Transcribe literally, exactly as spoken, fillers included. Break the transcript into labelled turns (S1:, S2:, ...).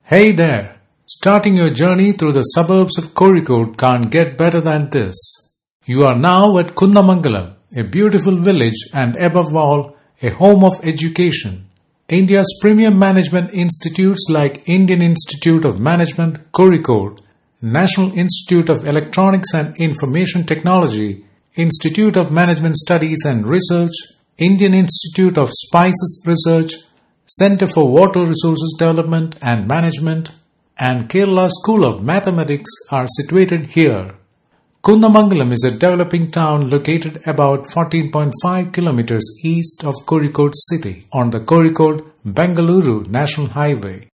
S1: Hey there! Starting your journey through the suburbs of Kozhikode can't get better than this. You are now at Kundamangalam, a beautiful village and above all, a home of education. India's premium management institutes like Indian Institute of Management, Kozhikode, National Institute of Electronics and Information Technology, Institute of Management Studies and Research, Indian Institute of Spices Research, Centre for Water Resources Development and Management, and Kerala School of Mathematics are situated here. Kundamangalam is a developing town located about fourteen point five kilometers east of Kozhikode city on the Kozhikode-Bengaluru National Highway.